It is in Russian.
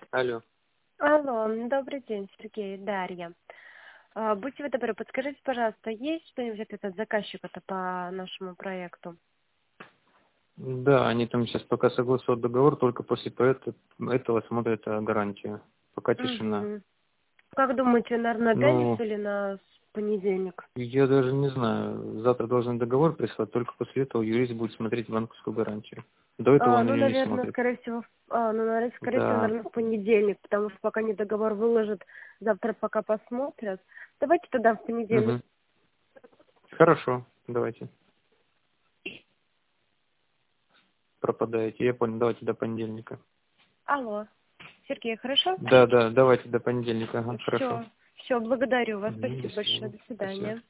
Алло. Алло, добрый день, Сергей, Дарья. Будьте вы добры, подскажите, пожалуйста, есть что-нибудь от заказчика-то по нашему проекту? Да, они там сейчас пока согласуют договор, только после этого смотрят гарантию. Пока тишина. Угу. Как думаете, наверное, на Ну, пятницу или на понедельник? я даже не знаю. Завтра должен договор прислать, только после этого юрист будет смотреть банковскую гарантию. До этого он Ну, ее не наверное, смотрит. скорее всего, скорее всего, Да. наверное, в понедельник, потому что пока не договор выложат, завтра пока посмотрят. Давайте тогда в понедельник. Угу. Хорошо, давайте. Пропадаете. Я понял, давайте до понедельника. Алло, Сергей, хорошо? Да, давайте до понедельника. Ага, хорошо. Все, благодарю вас, До спасибо большое, свидания. до Спасибо. свидания.